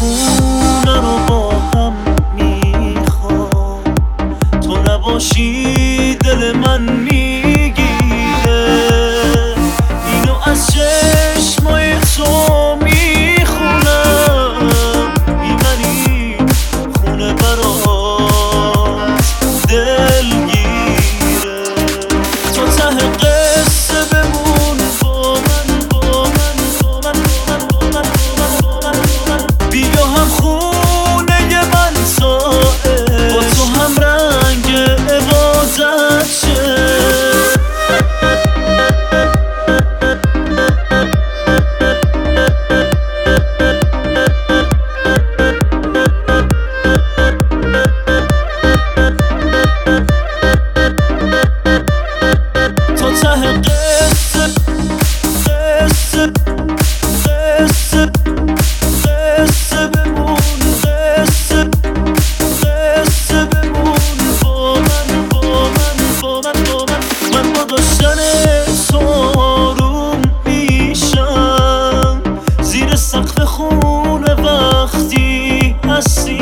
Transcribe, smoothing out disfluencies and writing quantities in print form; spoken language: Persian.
خونه رو با هم میخوام، تو نباشی دل من میگیره. اینو از چشمای تو میخونم، میبری خونه برات دلگیره. تو ته قصه بمون با من، بیا هم خونه من ساعت، با تو هم رنگ عبادت شه. تو ته قصه بمون، قصه بمون با من. من با داشتن تو آروم میشم، زیر سقف خونه وقتی هستی